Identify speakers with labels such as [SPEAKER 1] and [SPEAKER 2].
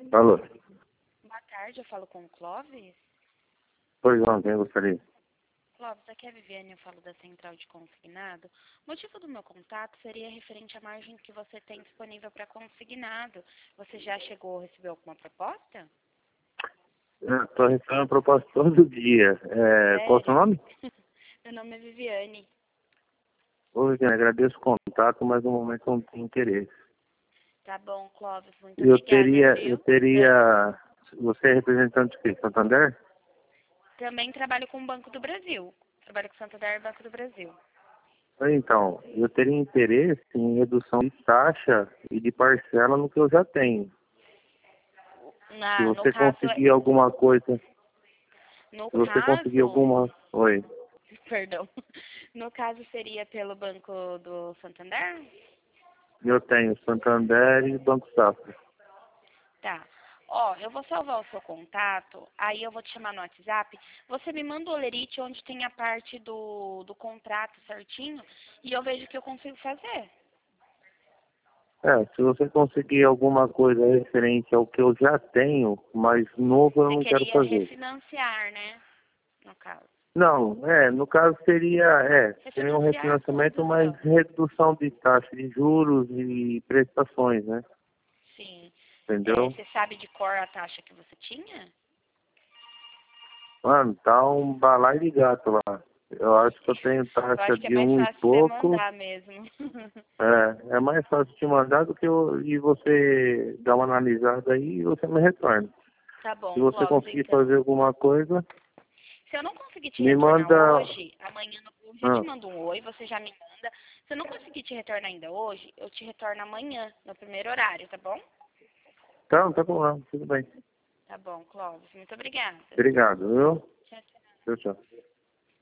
[SPEAKER 1] Alô?
[SPEAKER 2] Boa tarde, eu falo com o Clóvis.
[SPEAKER 1] Pois não, quem gostaria?
[SPEAKER 2] Clóvis, aqui é a Viviane, eu falo da Central de Consignado. O motivo do meu contato seria referente à margem que você tem disponível para consignado. Você já chegou a receber alguma proposta?
[SPEAKER 1] Estou recebendo proposta todo dia. Qual é o seu
[SPEAKER 2] Sério?
[SPEAKER 1] nome?
[SPEAKER 2] Meu nome é Viviane.
[SPEAKER 1] Ô, Viviane, agradeço o contato, mas no momento não tenho interesse.
[SPEAKER 2] Tá bom, Clóvis, muito
[SPEAKER 1] Eu
[SPEAKER 2] obrigada,
[SPEAKER 1] teria, eu
[SPEAKER 2] viu?
[SPEAKER 1] teria... Você é representante de quê? Santander?
[SPEAKER 2] Também trabalho com o Banco do Brasil. Trabalho com o Santander e Banco do Brasil.
[SPEAKER 1] Então, eu teria interesse em redução de taxa e de parcela no que eu já tenho. Se
[SPEAKER 2] No
[SPEAKER 1] você
[SPEAKER 2] caso,
[SPEAKER 1] conseguir alguma coisa...
[SPEAKER 2] no
[SPEAKER 1] Se você conseguir
[SPEAKER 2] caso,
[SPEAKER 1] alguma... Oi.
[SPEAKER 2] perdão, no caso seria pelo Banco do Santander?
[SPEAKER 1] Eu tenho Santander e Banco Safra.
[SPEAKER 2] Tá. Ó, eu vou salvar o seu contato, aí eu vou te chamar no WhatsApp. Você me manda o olerite onde tem a parte do contrato certinho e eu vejo o que eu consigo fazer.
[SPEAKER 1] Se você conseguir alguma coisa referente ao que eu já tenho, mas novo eu
[SPEAKER 2] Você
[SPEAKER 1] não quero
[SPEAKER 2] queria
[SPEAKER 1] fazer.
[SPEAKER 2] refinanciar, né? No caso.
[SPEAKER 1] Não, no caso seria um
[SPEAKER 2] Refinanciar com
[SPEAKER 1] refinanciamento, mas
[SPEAKER 2] redução.
[SPEAKER 1] redução de taxa de juros e prestações, né?
[SPEAKER 2] Sim.
[SPEAKER 1] Entendeu?
[SPEAKER 2] Você sabe de cor a taxa que você tinha?
[SPEAKER 1] Mano, tá um balaio de gato lá. Eu acho que eu tenho
[SPEAKER 2] Eu
[SPEAKER 1] taxa
[SPEAKER 2] acho que é
[SPEAKER 1] de
[SPEAKER 2] mais
[SPEAKER 1] um e
[SPEAKER 2] fácil você
[SPEAKER 1] pouco.
[SPEAKER 2] mandar mesmo.
[SPEAKER 1] É mais fácil te mandar do que e você dar uma analisada aí e você me retorna.
[SPEAKER 2] Tá
[SPEAKER 1] Se
[SPEAKER 2] bom,
[SPEAKER 1] você
[SPEAKER 2] Clóvis,
[SPEAKER 1] conseguir
[SPEAKER 2] então.
[SPEAKER 1] fazer alguma coisa,
[SPEAKER 2] Se eu não conseguir te
[SPEAKER 1] me
[SPEAKER 2] retornar
[SPEAKER 1] manda.
[SPEAKER 2] hoje, amanhã eu já te
[SPEAKER 1] Ah,
[SPEAKER 2] mando um oi, você já me manda. Se eu não conseguir te retornar ainda hoje, eu te retorno amanhã, no primeiro horário, tá bom?
[SPEAKER 1] tá bom, tudo bem.
[SPEAKER 2] Tá bom, Clóvis. Muito obrigada.
[SPEAKER 1] Obrigado, viu?
[SPEAKER 2] Tchau, tchau.
[SPEAKER 1] Tchau, tchau.